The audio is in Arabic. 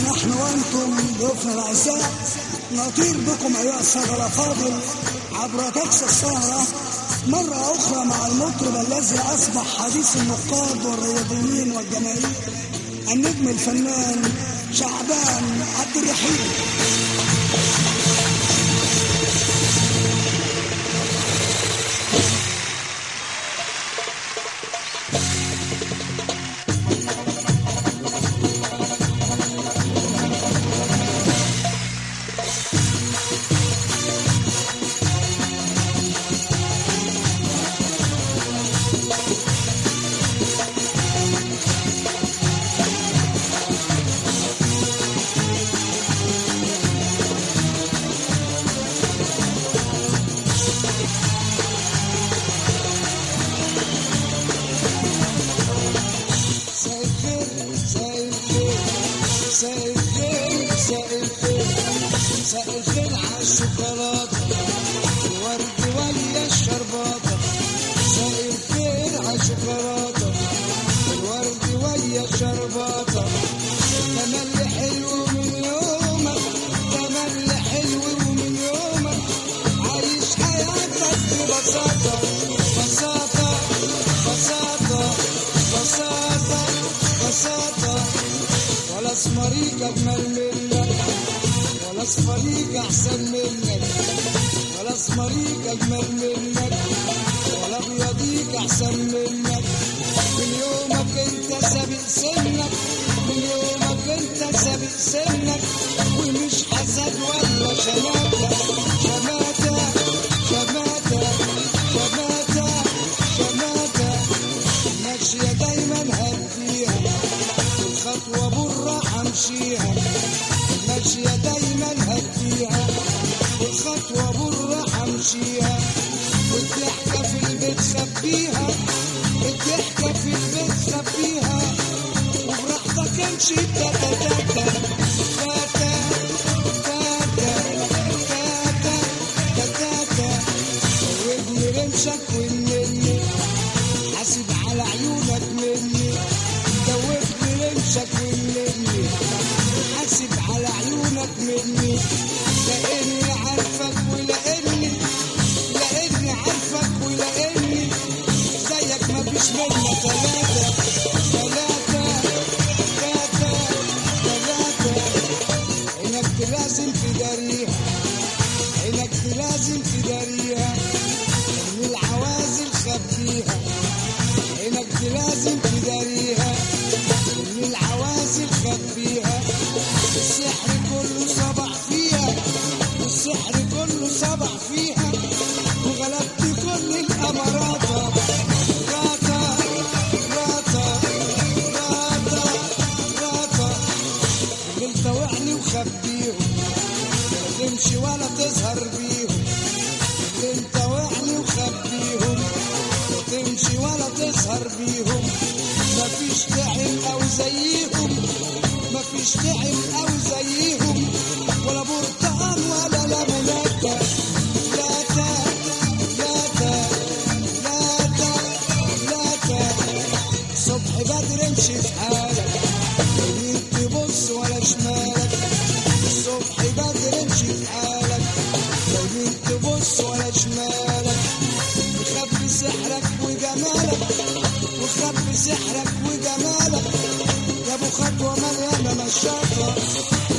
نحن وانتم ضيوفنا الاعزاء نطير بكم ايها الساده الافاضل عبر تاكس السهره مره اخرى مع المطرب الذي اصبح حديث النقاد والرياضيين والجماهير، النجم الفنان شعبان عبد الرحيم. مساء الخير عالشوكولاتة الورد ويا الشرباطة، مساء الخير عالشوكولاتة الورد ويا الشرباطة. تملي حلو من يومك، تملي حلو من يومك، عايش حياتك ببساطة بساطة بساطة بساطة بساطة. ولا اسمريك اجمل منك، ولا اسمريك احسن منك، ولا اسمريك اجمل منك، ولا ابيضيك احسن منك. من يومك انت سابق سنك، من يومك انت سابق سنك، ومش حسد ولا شماتة شماتة شماتة شماتة شماتة. ماشية دايما هديها والخطوة بالراحة امشيها، ماشية دايما هديها والخطوة بالراحة امشيها. والضحكة في البيت خبيها، الضحكة في البيت خبيها، وبراحتك امشي تاتا تاتا تاتا تاتا تاتا تاتا. وابني رمشك والنني حاسب على عيونك مني، دوبني رمشك والنني حاسب على عيونك مني. لاني عارفك ولاني لاني عارفك ولاني زيك مفيش منا تلاتة تلاتة تلاتة تلاتة. عينك لازم تداريها، عينك لازم تداريها، من العوازل خبيها، عينك لازم تداريها، من العوازل خبيها. السحر كله صبح فيها، السحر كله صبح فيها، وغلبت كل الأمارات. راتا راتا راتا راتا. اللي مطوعني وخبيهم ما تمشي ولا تظهر بيهم، اللي مطوعني وخبيهم ما تمشي ولا تظهر بيهم. مفيش تعب أو زيهم، مفيش تعب أو زيهم، ولا برتقال ولا ليموناتة. لاتا لاتا لاتا لاتا. صبح بدري امشي في حالك، يمين تبص ولا شمالك. الصبح بدري امشي في حالك، يمين تبص ولا شمالك. وخبي سحرك وجمالك، وخبي سحرك وجمالك، يا ابو خطوه مليانه مشاطه.